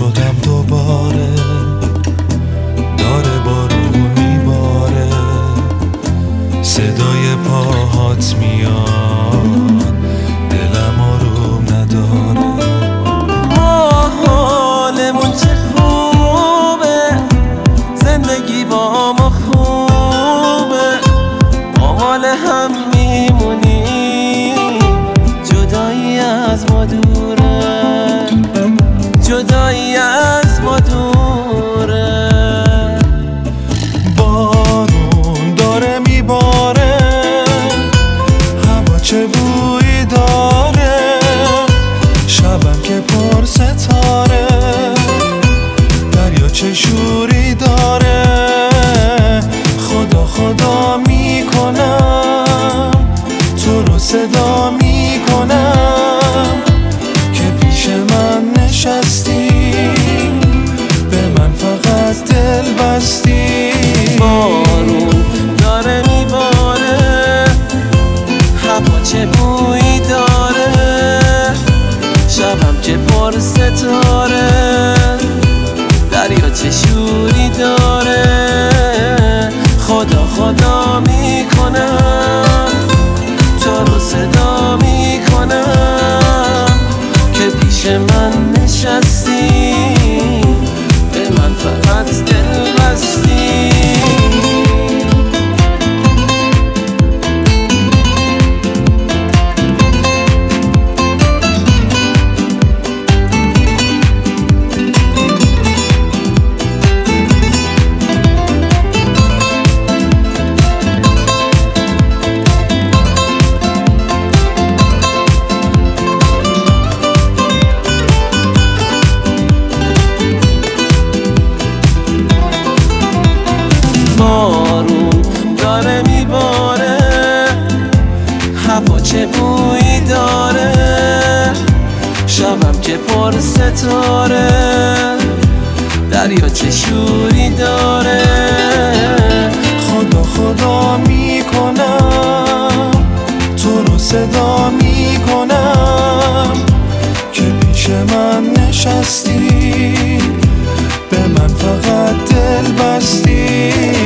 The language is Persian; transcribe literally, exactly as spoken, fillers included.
شدم دوباره، داره بارون میباره، صدای پاهات میاد، دلم آروم نداره. ما حالمون چه خوبه، زندگی با ما خوبه، آمال هم میمونیم، جدایی از ما دوره، جدایی از ما دوره. بارون داره میباره، هوا چه بویی داره، شبم که پر ستاره، دریا چه شوری داره. خدا خدا میکنم، تو رو صدا میکنم که پیش من نشستی، به من فقط دل بستی. بارون داره میباره، هوا چه بویی داره، شبم که پر ستاره، دریا چه شوری داره. خدا خدا میکنم، تو رو صدا میکنم که پیش من نشستی، به من فقط دل بستی. بارون داره میباره، هوا چه بویی داره، شبم که پر ستاره، دریا چه شوری داره. خدا خدا میکنم، تو رو صدا میکنم که پیش من نشستی، به من فقط دل بستی.